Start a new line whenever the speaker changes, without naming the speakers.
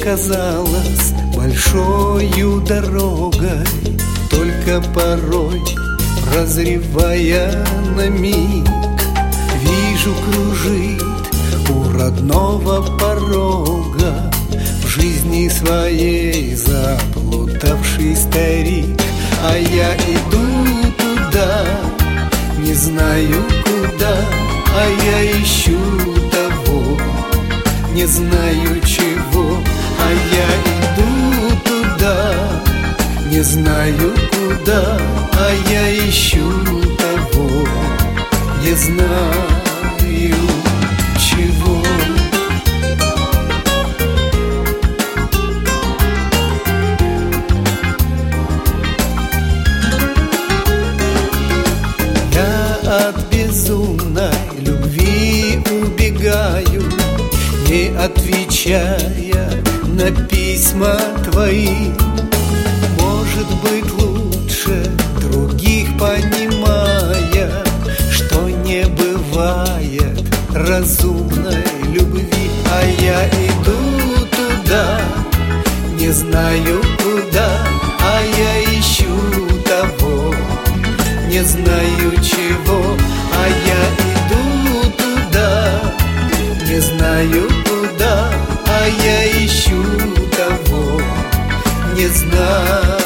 казалась большою дорогой, только порой, прозревая на миг, вижу, кружит у родного порога в жизни своей заплутавший старик. А я иду туда, не знаю куда, а я ищу того, не знаю чего. А я иду туда, не знаю куда, а я ищу того, не знаю чего. Я от безумной любви убегаю, не отвечая на письма твои. Может быть, лучше других, понимая, что не бывает разумной любви. А я иду туда, не знаю куда, а я ищу того, не знаю чего. А я иду туда, не знаю куда, а я ищу того, не знаю